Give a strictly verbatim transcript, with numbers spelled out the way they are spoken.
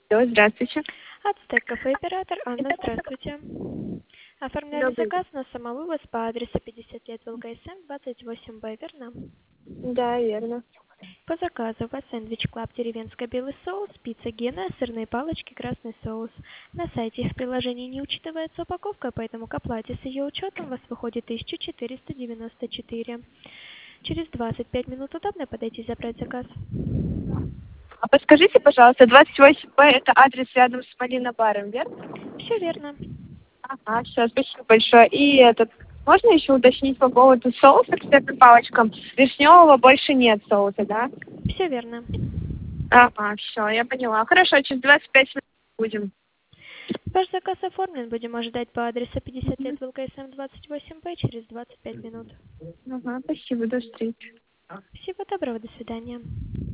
Алло, здравствуйте. Ацтек кафе оператор Анна, здравствуйте. Оформляли Добрый день. заказ на самовывоз по адресу пятьдесят лет ВЛКСМ, двадцать восемь Б, верно? Да, верно. По заказу у вас сэндвич Клаб, деревенский белый соус, пицца Гена, сырные палочки, красный соус. На сайте в приложении не учитывается упаковка, поэтому к оплате с ее учетом у вас выходит тысяча четыреста девяносто четыре. Через двадцать пять минут удобно подойти и забрать заказ? А подскажите, пожалуйста, двадцать восемь Б это адрес рядом с Малина баром, верно? Все верно. Ага, все, спасибо большое. И этот, можно еще уточнить по поводу соуса к сырным палочкам? Вишневого больше нет соуса, да? Все верно. Ага, все, я поняла. Хорошо, через двадцать пять минут будем. Ваш заказ оформлен. Будем ожидать по адресу пятьдесят лет Мгм. ВЛКСМ двадцать восемь Б через двадцать пять минут. Ага, спасибо, до встречи. Всего доброго, до свидания.